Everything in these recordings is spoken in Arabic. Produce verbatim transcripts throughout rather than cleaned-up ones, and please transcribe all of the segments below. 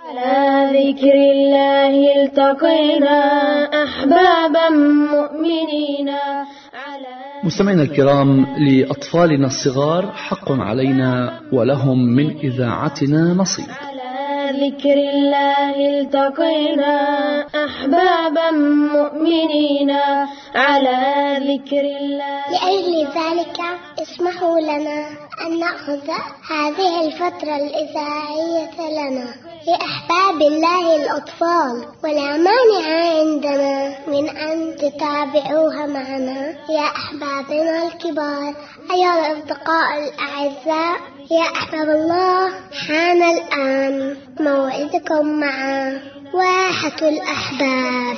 على ذكر الله التقينا أحبابا مؤمنين. مستمعينا الكرام، لأطفالنا الصغار حق علينا ولهم من إذاعتنا نصيب. ذكر الله التقينا أحبابا مؤمنين على ذكر الله. لأجل ذلك اسمحوا لنا أن نأخذ هذه الفترة الإذاعية لنا لأحباب الله الأطفال، ولا مانع عندنا من أن تتابعوها معنا يا أحبابنا الكبار. أيها الأصدقاء الأعزاء، يا أحباب الله، حان الآن موعدكم مع واحة الأحباب.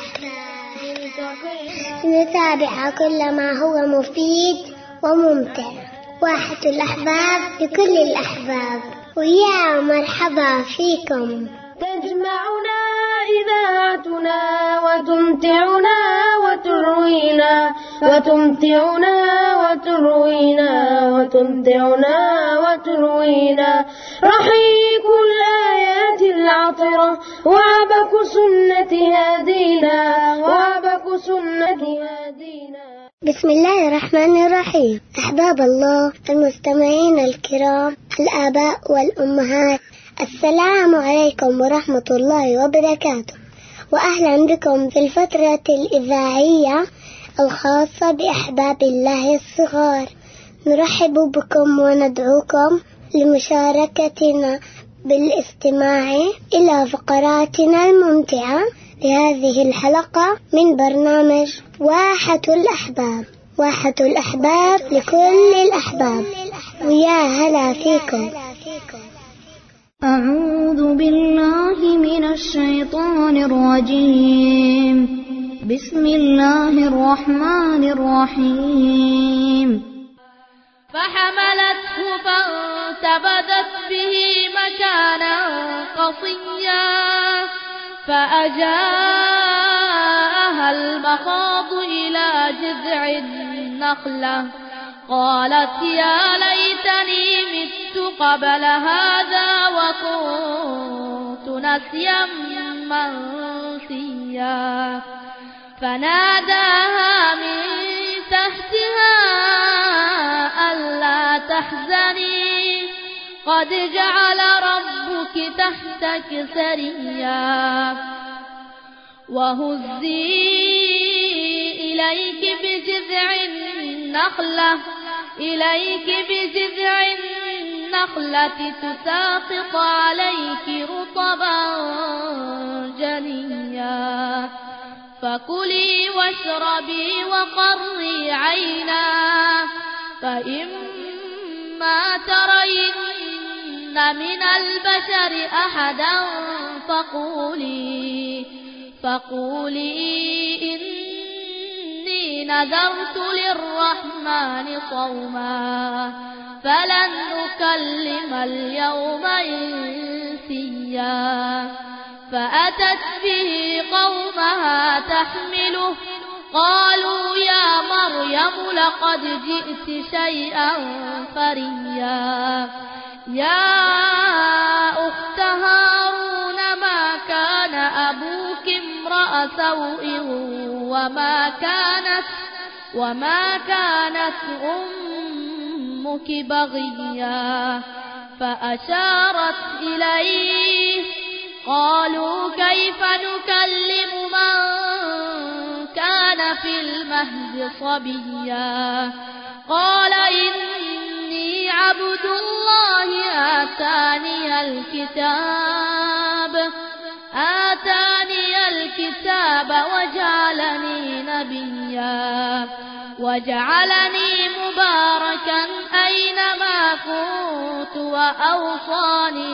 نتابع كل ما هو مفيد وممتع. واحة الأحباب لكل الأحباب، ويا مرحبا فيكم. تجمعنا إذاعتنا وتمتعنا وتروينا وتمتعنا وتروينا وتمتعنا وتروينا رحيق الآيات العطرة وعبك سنة هادينا وعبك سنة هادينا. بسم الله الرحمن الرحيم. أحباب الله المستمعين الكرام، الآباء والأمهات، السلام عليكم ورحمة الله وبركاته، وأهلا بكم في الفترة الإذاعية الخاصة بأحباب الله الصغار. نرحب بكم وندعوكم لمشاركتنا بالاستماع إلى فقراتنا الممتعة لهذه الحلقة من برنامج واحة الأحباب. واحة الأحباب لكل الأحباب، ويا هلا فيكم. أعوذ بالله من الشيطان الرجيم. بسم الله الرحمن الرحيم. فحملته فانتبذت به مكانا قصيا فأجاءها المخاض إلى جذع النخلة قالت يا ليتني مت قبل هذا وكنت نسيا منسيا. فناداها من تحتها ألا تحزني قد جعل ربك تحتك سريا وهزي إليك بجذع النخلة إليك بجذع النخلة تساقط عليك رطبا جنيا فكلي واشربي وقري عينا فإما ترين من البشر أحدا فقولي فقولي إني نذرت للرحمن صوما فلن أكلم اليوم إنسيا. فأتت به قومها تحمله قالوا يا مريم لقد جئت شيئا فريا. يا أخت هارون ما كان أبوك امرأ سوء وما كانت وما كانت أمك بغيا. فأشارت إليه قالوا كيف نكلم من كان في المهد صبيا. قال إني عبد الله آتاني الكتاب آتاني الكتاب وجعلني نبيا وجعلني مباركا أينما كنت وأوصاني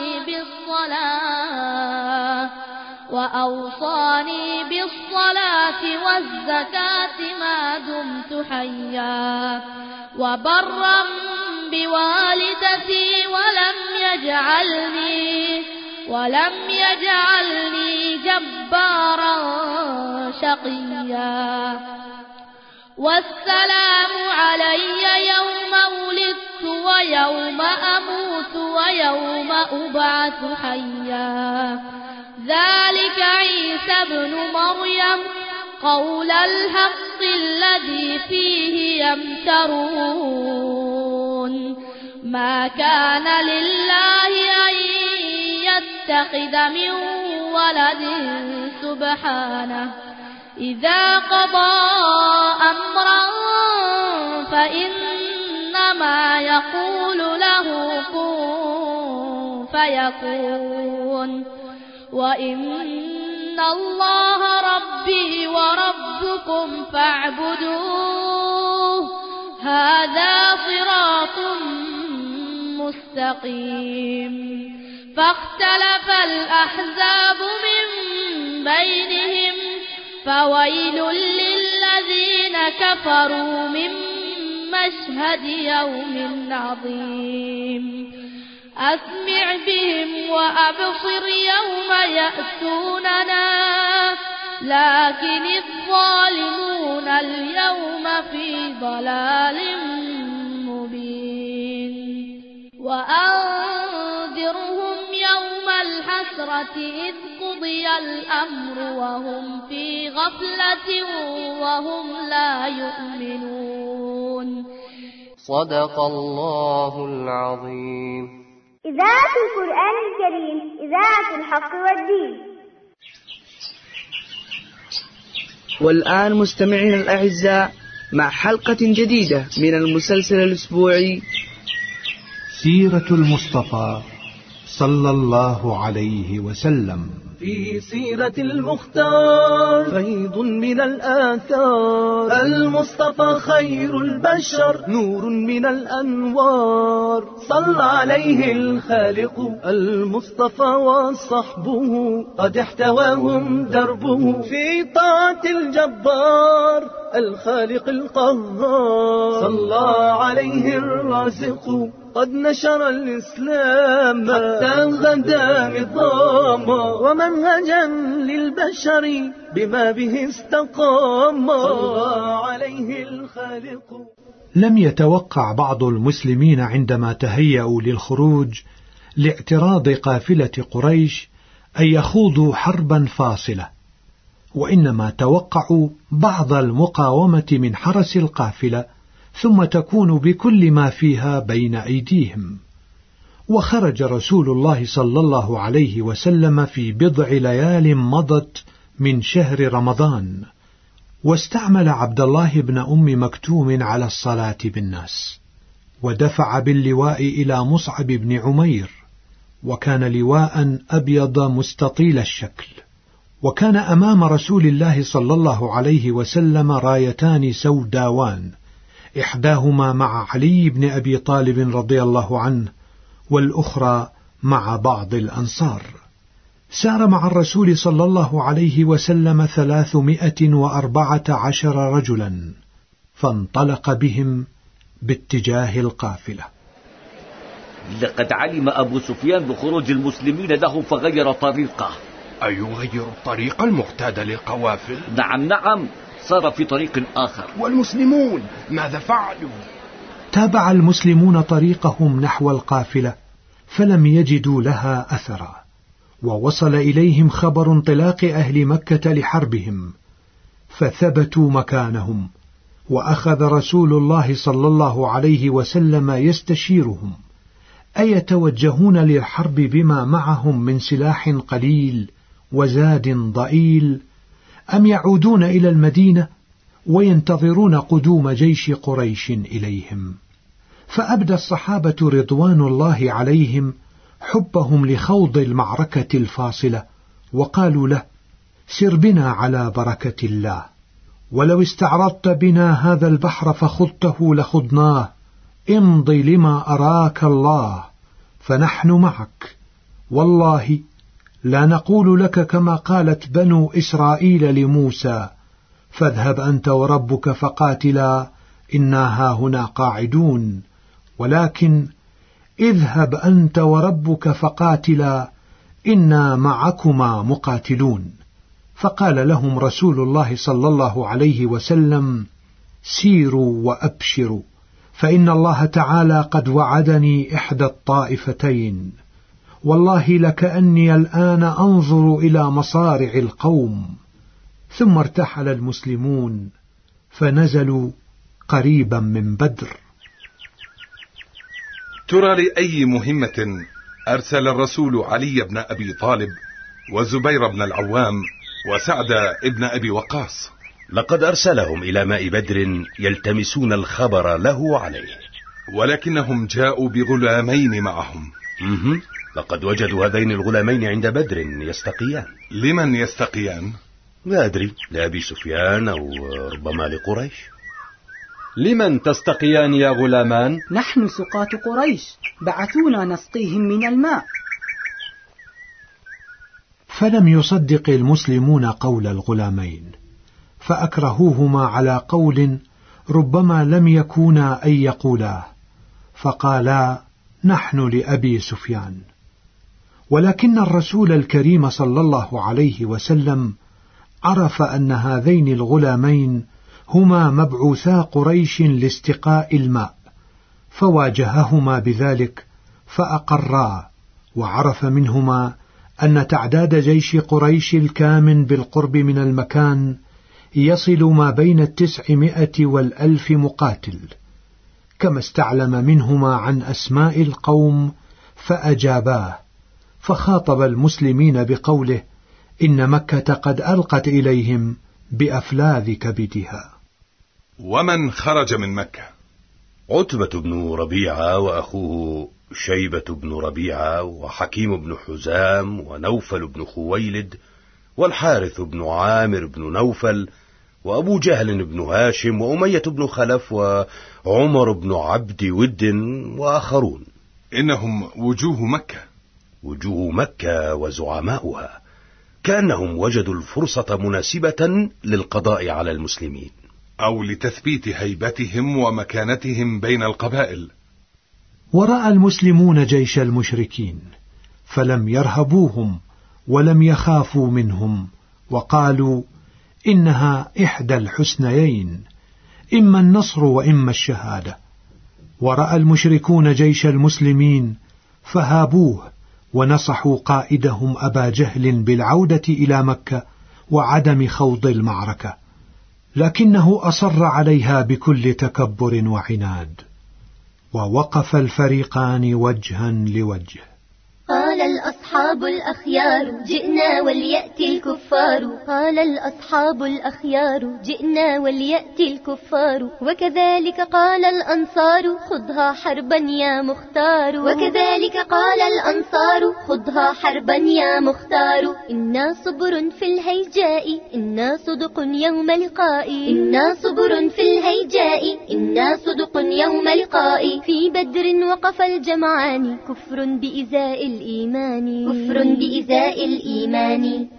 بالصلاة وأوصاني بالصلاة والزكاة ما دمت حيا وبرا بوالدتي ولم يجعلني ولم يجعلني جبارا شقيا. والسلام علي يوم ولدت ويوم أموت ويوم أبعث حيا. ابن مريم قول الحق الذي فيه يمترون ما كان لله أن يتخذ من ولد سبحانه إذا قضى أمرا فإنما يقول له كن فيكون وإن الله ربي وربكم فاعبدوه هذا صراط مستقيم فاختلف الأحزاب من بينهم فويل للذين كفروا من مشهد يوم عظيم أسمع بهم وأبصر يوم يأتوننا لكن الظالمون اليوم في ضلال مبين وأنذرهم يوم الحسرة إذ قضي الأمر وهم في غفلة وهم لا يؤمنون صدق الله العظيم. إذاعة القرآن الكريم إذاعة الحق والدين. والآن مستمعين الأعزاء مع حلقة جديدة من المسلسل الأسبوعي سيرة المصطفى صلى الله عليه وسلم. في سيرة المختار فيض من الآثار المصطفى خير البشر نور من الأنوار صلى عليه الخالق المصطفى وصحبه قد احتواهم دربه في طاعة الجبار الخالق القهار صلى عليه الرازق قد نشر الإسلام حتى غدا نظاما ومنهجا للبشر بما به استقام صلى عليه الخالق. لم يتوقع بعض المسلمين عندما تهيأوا للخروج لاعتراض قافلة قريش أن يخوضوا حربا فاصلة، وإنما توقعوا بعض المقاومة من حرس القافلة ثم تكون بكل ما فيها بين أيديهم. وخرج رسول الله صلى الله عليه وسلم في بضع ليال مضت من شهر رمضان، واستعمل عبد الله بن أم مكتوم على الصلاة بالناس، ودفع باللواء إلى مصعب بن عمير، وكان لواء أبيض مستطيل الشكل. وكان أمام رسول الله صلى الله عليه وسلم رايتان سوداوان، إحداهما مع علي بن أبي طالب رضي الله عنه، والأخرى مع بعض الأنصار. سار مع الرسول صلى الله عليه وسلم ثلاثمائة وأربعة عشر رجلا، فانطلق بهم باتجاه القافلة. لقد علم أبو سفيان بخروج المسلمين له فغير طريقه. أيغير الطريق المعتاد للقوافل؟ نعم نعم، صار في طريق آخر. والمسلمون ماذا فعلوا؟ تابع المسلمون طريقهم نحو القافلة فلم يجدوا لها أثرا، ووصل إليهم خبر انطلاق أهل مكة لحربهم، فثبتوا مكانهم، وأخذ رسول الله صلى الله عليه وسلم يستشيرهم أيتوجهون للحرب بما معهم من سلاح قليل وزاد ضئيل، أم يعودون إلى المدينة وينتظرون قدوم جيش قريش إليهم. فأبدى الصحابة رضوان الله عليهم حبهم لخوض المعركة الفاصلة، وقالوا له: سر بنا على بركة الله، ولو استعرضت بنا هذا البحر فخضته لخضناه، امض لما أراك الله، فنحن معك، والله لا نقول لك كما قالت بنو إسرائيل لموسى: فاذهب أنت وربك فقاتلا إنا هاهنا قاعدون، ولكن اذهب أنت وربك فقاتلا إنا معكما مقاتلون. فقال لهم رسول الله صلى الله عليه وسلم: سيروا وأبشروا، فإن الله تعالى قد وعدني إحدى الطائفتين، والله لكأني الآن أنظر إلى مصارع القوم. ثم ارتحل المسلمون فنزلوا قريبا من بدر. ترى لأي مهمة أرسل الرسول علي بن أبي طالب وزبير بن العوام وسعد بن أبي وقاص؟ لقد أرسلهم إلى ماء بدر يلتمسون الخبر له عليه، ولكنهم جاءوا بغلامين معهم. مه. لقد وجدوا هذين الغلامين عند بدر يستقيان. لمن يستقيان؟ لا أدري، لأبي سفيان أو ربما لقريش. لمن تستقيان يا غلامان؟ نحن سقاة قريش، بعثونا نسقيهم من الماء. فلم يصدق المسلمون قول الغلامين، فأكرهوهما على قول ربما لم يكونا أن يقولاه، فقالا نحن لأبي سفيان. ولكن الرسول الكريم صلى الله عليه وسلم عرف أن هذين الغلامين هما مبعوثا قريش لاستقاء الماء، فواجههما بذلك فأقرا، وعرف منهما أن تعداد جيش قريش الكامن بالقرب من المكان يصل ما بين التسعمائة والألف مقاتل، كما استعلم منهما عن أسماء القوم فأجاباه، فخاطب المسلمين بقوله إن مكة قد ألقت إليهم بأفلاذ كبدها. ومن خرج من مكة؟ عتبة بن ربيعة وأخوه شيبة بن ربيعة وحكيم بن حزام ونوفل بن خويلد والحارث بن عامر بن نوفل وأبو جهل بن هاشم وأمية بن خلف وعمر بن عبد ود وآخرون. إنهم وجوه مكة. وجوه مكة وزعماؤها، كأنهم وجدوا الفرصة مناسبة للقضاء على المسلمين أو لتثبيت هيبتهم ومكانتهم بين القبائل. ورأى المسلمون جيش المشركين فلم يرهبوهم ولم يخافوا منهم، وقالوا إنها إحدى الحسنيين، إما النصر وإما الشهادة. ورأى المشركون جيش المسلمين فهابوه ونصحوا قائدهم أبا جهل بالعودة إلى مكة وعدم خوض المعركة، لكنه أصر عليها بكل تكبر وعناد، ووقف الفريقان وجها لوجه. قال الأصحاب الأخيار جئنا وليأتي الكفار. قال الأصحاب الأخيار جئنا وليأتي الكفار. وكذلك قال الأنصار خذها حربا يا مختار. وكذلك قال الأنصار خذها حربا يا مختار. إنا صبر في الهيجاء إنا صدق يوم لقاء. إنا صبر في الهيجاء إنا صدق يوم لقاء. في بدر وقف الجمعان كفر بإزاء الإيمان. كفر بإزاء الإيمان.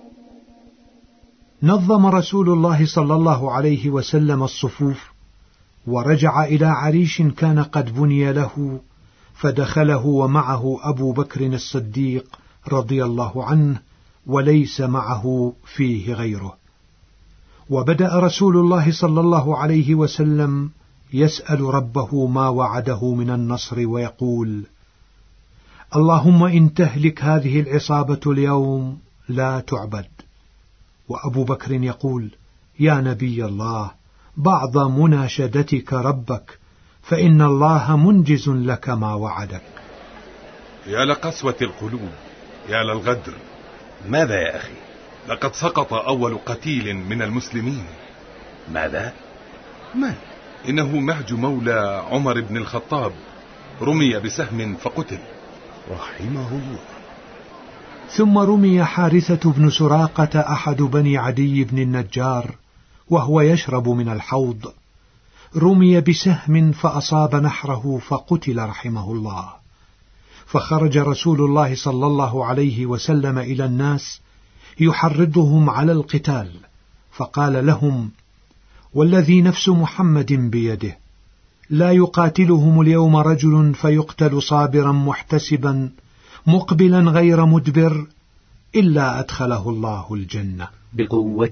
نظم رسول الله صلى الله عليه وسلم الصفوف، ورجع إلى عريش كان قد بني له، فدخله ومعه أبو بكر الصديق رضي الله عنه، وليس معه فيه غيره. وبدأ رسول الله صلى الله عليه وسلم يسأل ربه ما وعده من النصر، ويقول: اللهم إن تهلك هذه العصابة اليوم لا تعبد. وأبو بكر يقول: يا نبي الله، بعض مناشدتك ربك، فإن الله منجز لك ما وعدك. يا لقسوة القلوب، يا للغدر. ماذا يا أخي؟ لقد سقط أول قتيل من المسلمين. ماذا؟ من؟ إنه مهج مولى عمر بن الخطاب، رمي بسهم فقتل رحمه الله. ثم رمي حارثة بن سراقة أحد بني عدي بن النجار وهو يشرب من الحوض، رمي بسهم فأصاب نحره فقتل رحمه الله. فخرج رسول الله صلى الله عليه وسلم إلى الناس يحرضهم على القتال، فقال لهم: والذي نفس محمد بيده لا يقاتلهم اليوم رجل فيقتل صابرا محتسبا مقبلا غير مدبر إلا أدخله الله الجنة. بقوة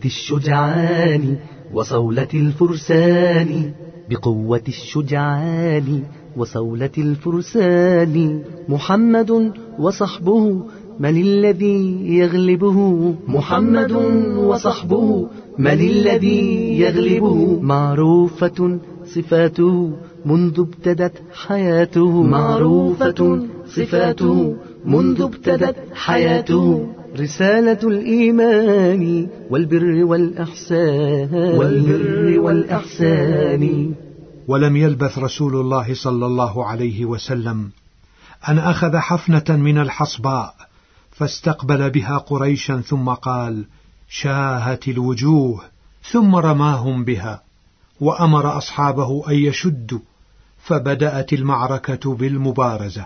الشجعان وصولة الفرسان، بقوة الشجعان وصولة الفرسان. محمد وصحبه من الذي يغلبه؟ محمد وصحبه من الذي يغلبه؟ معروفة صفاته منذ ابتدت حياته. معروفة صفاته منذ ابتدت حياته. رسالة الإيمان والبر والإحسان والبر والإحسان. ولم يلبث رسول الله صلى الله عليه وسلم أن أخذ حفنة من الحصباء فاستقبل بها قريشا ثم قال: شاهت الوجوه، ثم رماهم بها وأمر أصحابه أن يشدوا، فبدأت المعركة بالمبارزة،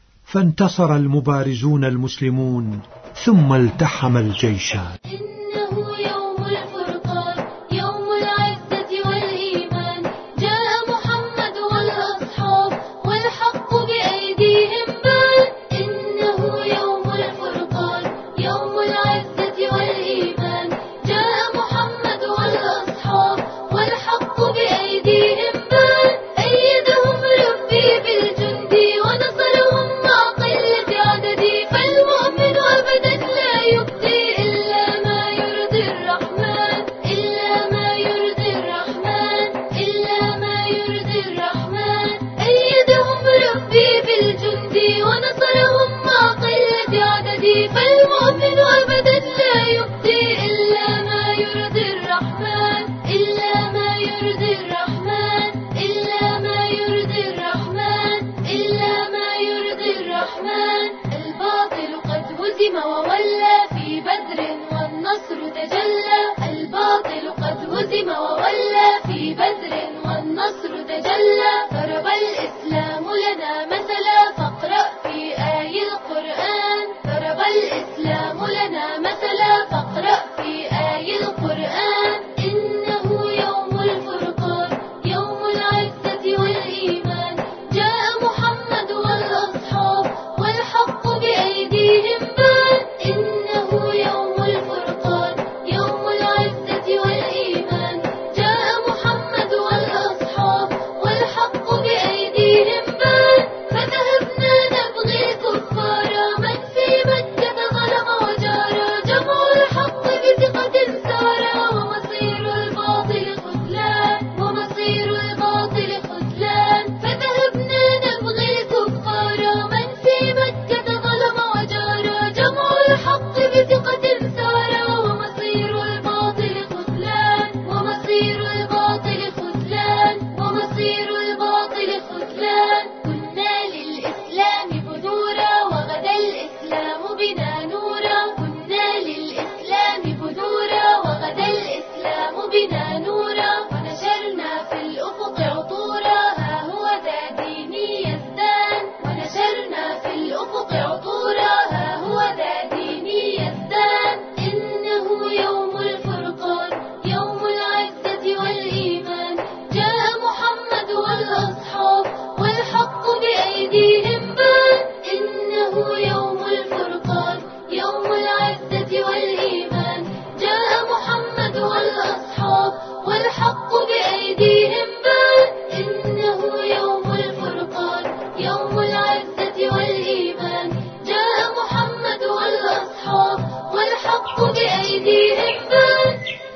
فانتصر المبارزون المسلمون ثم التحم الجيشان. إنه يوم الفرقان يوم العزة والإيمان، جاء محمد والأصحاب والحق بأيديهم بان. إنه يوم الفرقان يوم العزة والإيمان، جاء محمد والأصحاب والحق بأيديهم بان. أيدهم ربي بالجند ونصرهم مع قلة عددي، فالمؤمن أبدا لا يبدي إلا ما يرضي الرحمن، إلا ما يرضي الرحمن، إلا ما يرضي الرحمن. أيدهم ربي بالجند ونصرهم مع قلة عددي، فالمؤمن أبدا لا يبدي إلا ما يرضي الرحمن، إلا ما يرضي الرحمن، إلا ما يرضي الرحمن، إلا ما يرضي الرحمن. الباطل قد هزم وولى في بدر والنصر تجلى، الباطل قد هزم وولى في بدر والنصر تجلى. ضرب الإسلام لنا مثلا فاقرأ في آي القرآن، ضرب الإسلام لنا مثلا فاقرأ في آي القرآن. إنه يوم الفرقان يوم العزة والإيمان، جاء محمد والأصحاب والحق بأيديهم بان. إنه يوم الفرقان يوم العزة والإيمان، جاء محمد والأصحاب والحق بأيديهم بان. فذهبنا نبغي الكفار من في مكة ظلم وجارا، جمع الحق بثقة سارا، ومصير الباطل خذلان، ومصير الباطل خذلان. فذهبنا نبغي الكفار من في مكة ظلم وجارا، جمع الحق بثقة سارا، ومصير الباطل خذلان، ومصير الباطل خذلان، ومصير الباطل خذلان. كنا للإسلام بذورا وغدا الإسلام بنا نورا، كنا للإسلام بذورا وغدا الإسلام بنا نورا. ونشرنا في الأفق عطورا ها هو ذا ديني يزدان، ونشرنا في الأفق عطورا ها هو ذا ديني يزدان. إنه يوم الفرقان يوم العزة والإيمان، جاء محمد والأصحاب والحق بأيديهم بان. إنه يوم الفرقان يوم العزة والإيمان، جاء محمد والأصحاب والحق بأيديهم بان. إنه يوم الفرقان يوم العزة والإيمان، جاء محمد والأصحاب والحق بأيديهم بان.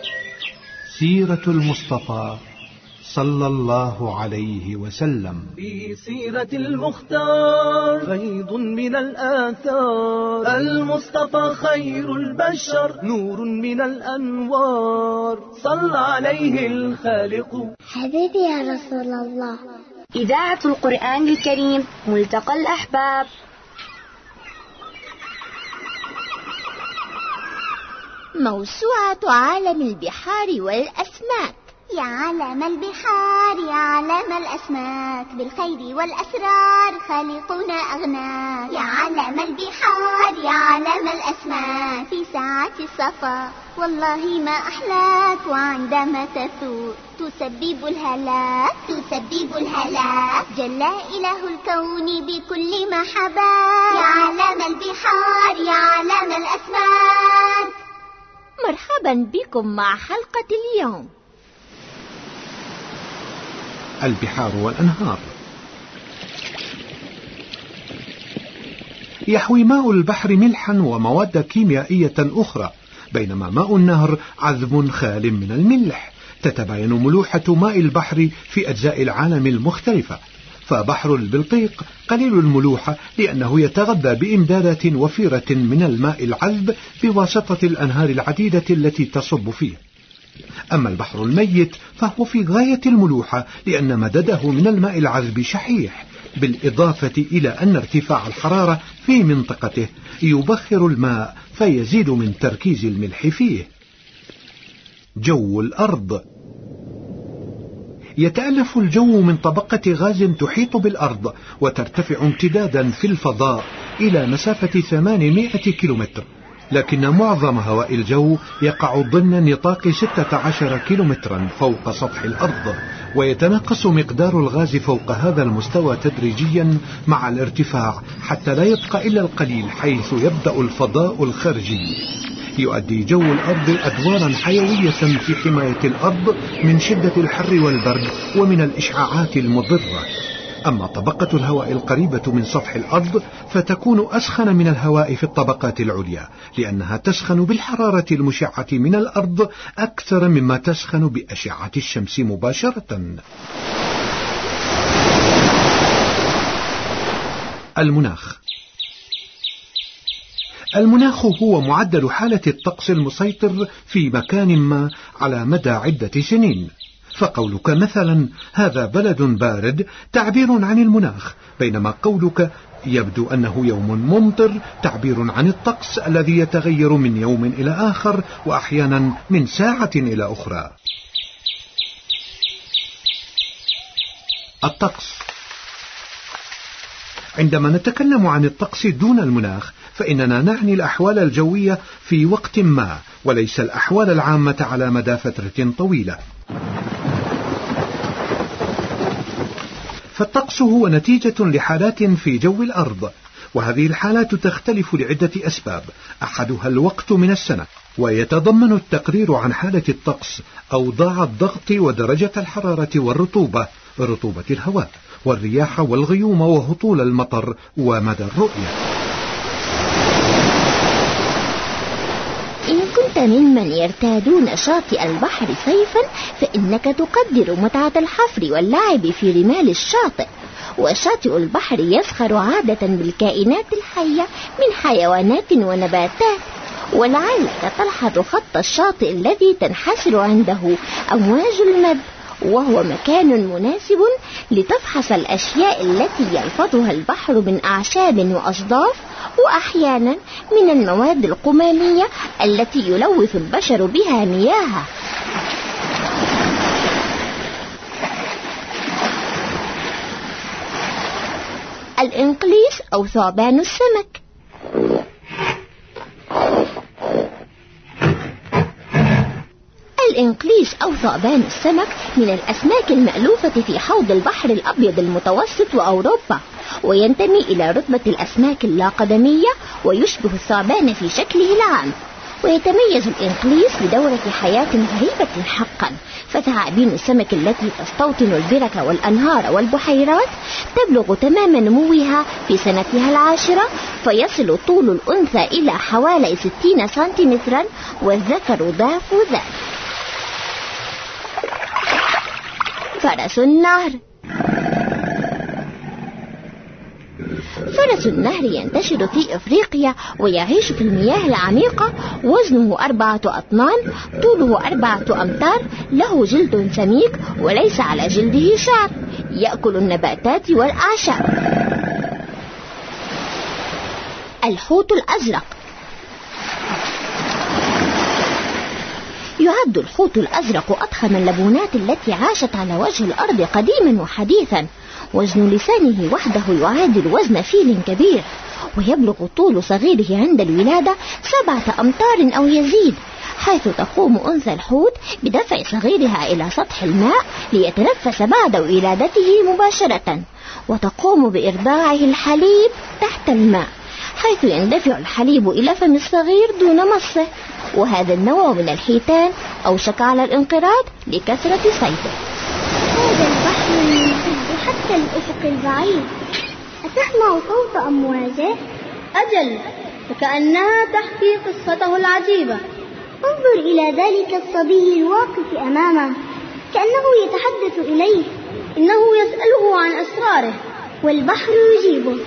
سيرة المصطفى صلى الله عليه وسلم. في سيرة المختار فيض من الآثار، المصطفى خير البشر نور من الأنوار، صلى عليه الخالق. حبيبي يا رسول الله. إذاعة القرآن الكريم ملتقى الأحباب. موسوعة عالم البحار والأسماك. يا عالم البحار يا عالم الأسماك، بالخير والأسرار خالقنا أغناك. يا عالم البحار يا عالم الأسماك، في ساعة الصفا والله ما أحلاك، وعندما تثور تسبب الهلاك، تسبب الهلاك. جل إله الكون بكل ما حباك. يا عالم البحار يا عالم الأسماك. مرحبا بكم مع حلقة اليوم. البحار والأنهار. يحوي ماء البحر ملحا ومواد كيميائية أخرى، بينما ماء النهر عذب خال من الملح. تتباين ملوحة ماء البحر في أجزاء العالم المختلفة، فبحر البلطيق قليل الملوحة لأنه يتغذى بإمدادات وفيرة من الماء العذب بواسطة الأنهار العديدة التي تصب فيه. أما البحر الميت فهو في غاية الملوحة لأن مدده من الماء العذب شحيح، بالإضافة إلى أن ارتفاع الحرارة في منطقته يبخر الماء فيزيد من تركيز الملح فيه. جو الأرض. يتألف الجو من طبقة غاز تحيط بالأرض وترتفع امتدادا في الفضاء إلى مسافة ثمانمائة كيلومتر، لكن معظم هواء الجو يقع ضمن نطاق ستة عشر كيلومترا فوق سطح الأرض، ويتناقص مقدار الغاز فوق هذا المستوى تدريجيا مع الارتفاع حتى لا يبقى إلا القليل، حيث يبدأ الفضاء الخارجي. يؤدي جو الأرض أدوارا حيوية في حماية الأرض من شدة الحر والبرد ومن الإشعاعات المضرة. أما طبقة الهواء القريبة من سطح الأرض فتكون أسخن من الهواء في الطبقات العليا، لأنها تسخن بالحرارة المشعة من الأرض أكثر مما تسخن بأشعة الشمس مباشرة. المناخ. المناخ هو معدل حالة الطقس المسيطر في مكان ما على مدى عدة سنين. فقولك مثلا هذا بلد بارد تعبير عن المناخ، بينما قولك يبدو أنه يوم ممطر تعبير عن الطقس الذي يتغير من يوم إلى آخر وأحيانا من ساعة إلى أخرى. الطقس. عندما نتكلم عن الطقس دون المناخ فإننا نعني الأحوال الجوية في وقت ما، وليس الأحوال العامة على مدى فترة طويلة. فالطقس هو نتيجة لحالات في جو الأرض، وهذه الحالات تختلف لعدة أسباب، أحدها الوقت من السنة، ويتضمن التقرير عن حالة الطقس أوضاع الضغط ودرجة الحرارة والرطوبة، رطوبة الهواء والرياح والغيوم وهطول المطر ومدى الرؤية. إن كنت ممن يرتادون شاطئ البحر صيفا فإنك تقدر متعة الحفر واللعب في رمال الشاطئ. وشاطئ البحر يزخر عادة بالكائنات الحية من حيوانات ونباتات، ولعلك تلحظ خط الشاطئ الذي تنحسر عنده أمواج المد، وهو مكان مناسب لتفحص الأشياء التي يلفظها البحر من أعشاب وأصداف، وأحيانا من المواد القمامية التي يلوث البشر بها مياهه. الإنقليس أو ثعبان السمك. الإنقليس أو ثعبان السمك من الأسماك المألوفة في حوض البحر الأبيض المتوسط وأوروبا، وينتمي إلى رتبة الأسماك اللاقدمية، ويشبه الثعبان في شكله العام. ويتميز الإنقليس بدورة حياة غريبة حقا، فتعابين السمك التي تستوطن البرك والأنهار والبحيرات تبلغ تمام نموها في سنتها العاشرة، فيصل طول الأنثى إلى حوالي ستين سنتيمترا والذكر ضعف ذلك. فرس النهر. فرس النهر ينتشر في أفريقيا ويعيش في المياه العميقة، وزنه أربعة أطنان، طوله أربعة أمتار، له جلد سميك وليس على جلده شعر، يأكل النباتات والأعشاب. الحوت الأزرق. يعد الحوت الأزرق أضخم اللبونات التي عاشت على وجه الأرض قديما وحديثا، وزن لسانه وحده يعادل وزن فيل كبير، ويبلغ طول صغيره عند الولادة سبعة أمتار أو يزيد، حيث تقوم أنثى الحوت بدفع صغيرها إلى سطح الماء ليتنفس بعد ولادته مباشرة، وتقوم بإرضاعه الحليب تحت الماء، حيث يندفع الحليب إلى فم الصغير دون مصه. وهذا النوع من الحيتان أوشك على الانقراض لكثرة صيده. هذا البحر يمتد حتى الأفق البعيد، أتسمع صوت أمواجه؟ أجل، وكأنها تحكي قصته العجيبة. انظر إلى ذلك الصبي الواقف أمامه، كأنه يتحدث إليه. إنه يسأله عن أسراره، والبحر يجيبه.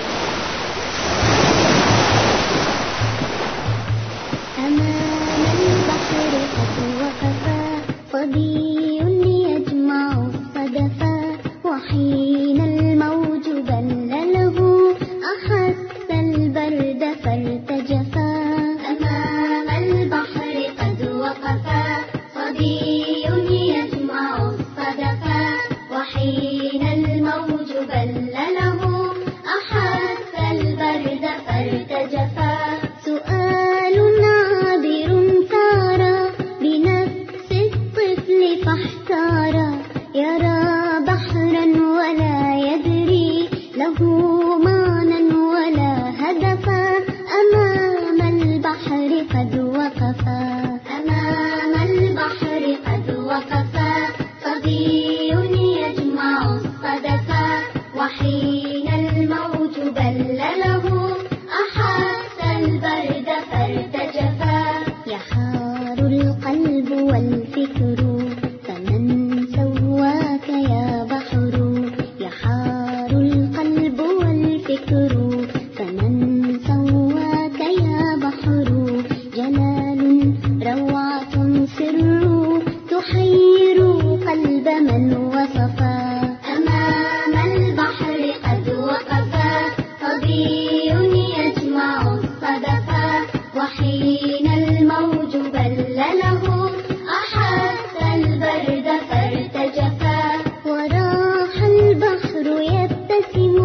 أمام البحر قد وقفا صبي يجمع الصدفا، وحين الموج بل له أحس البرد فارتجفا. أمام البحر قد وقفا صبي يجمع الصدفا، وحين الموج بل له أحس البرد فارتجفا. سؤال عابر ثار بنفس الطفل فاحتار، يرى بحرا ولا يدري له معنى ولا هدفا. أمام البحر قد وقفا، أمام البحر قد وقفا صبي يجمع الصدفا، وحين الموج بل له أحس البرد فارتجفا. يحار القلب والفكر فمن سواك يا بحر، يحار القلب والفكر فمن سواك يا بحر. جلال روعة سر تحير قلب من وصفا. أمام البحر قد وقفا صبي يجمع الصدفا، وحين الموج بل له أحس البرد فارتجفا. وراح البحر يبتسم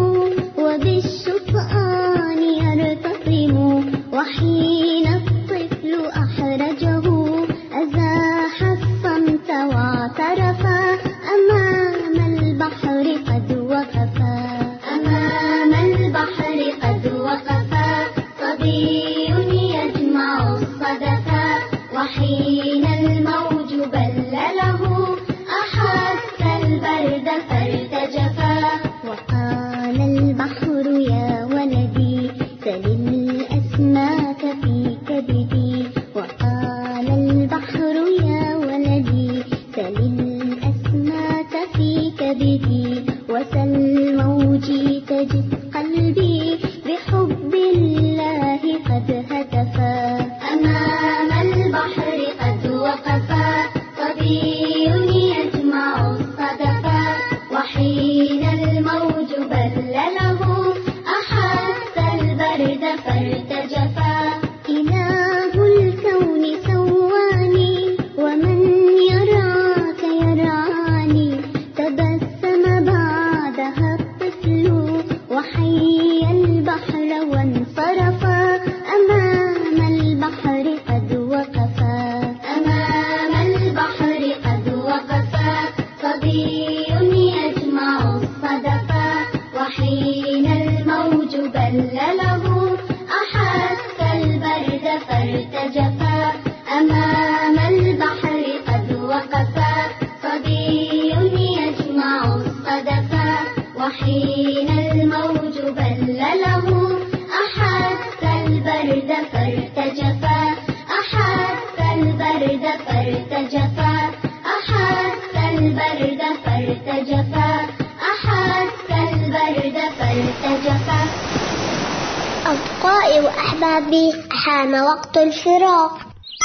وبالشطآن يرتطم، وحين الطفل أحرجه أزاح الصمت واعترفا. أمام البحر قد وقفا، أمام البحر قد وقفا صبي يجمع الصدفا، وحين الموج بل له أحس البرد فارتجفا. وقال البحر يا ولدي سل الأسماك في كبدي، وقال البحر يا ولدي سل الأسماك في كبدي، وسل موجي تجد قلبي بحب الله قد هتفا. أمام البحر قد وقفا صبي يجمع الصدفا، وحين الموج بل له أحس البرد فارتجفا. إله الكون سواني ومن يراك يرعاني، تبسم بعدها الطفل وحي البحر وانصرفا. أمام البحر قد وقفا، أمام البحر قد وقفا صبي يجمع الصدفا، وحين الموج بل له أحس البرد فارتجفا. أمام البحر قد وقفا صبي يجمع الصدفا، وحين الموج بل له أحس البرد فارتجفا. أحس البرد فارتجفا، أحس البرد فارتجفا، أحس البرد فارتجفا. أصدقائي وأحبابي، حان وقت الفراق.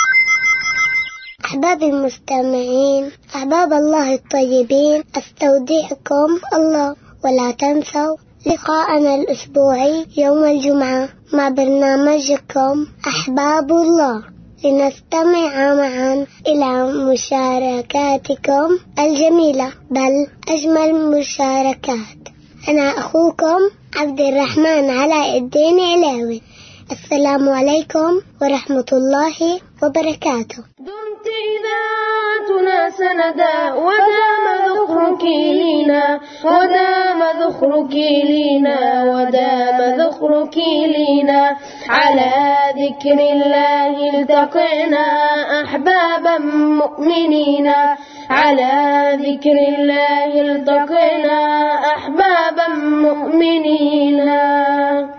أحبابي المستمعين، أحباب الله الطيبين، أستودعكم الله، ولا تنسوا لقاءنا الأسبوعي يوم الجمعة مع برنامجكم أحباب الله، لنستمع معا إلى مشاركاتكم الجميلة، بل أجمل مشاركات. أنا أخوكم عبد الرحمن علاء الدين علاوي. السلام عليكم ورحمة الله وبركاته. دمت إذاعتنا سندا ودام ذخرك لينا، ودام ذخرك لينا، ودام ذخرك لينا. على ذكر الله التقينا أحبابا مؤمنين، على ذكر الله التقينا أحبابا مؤمنين.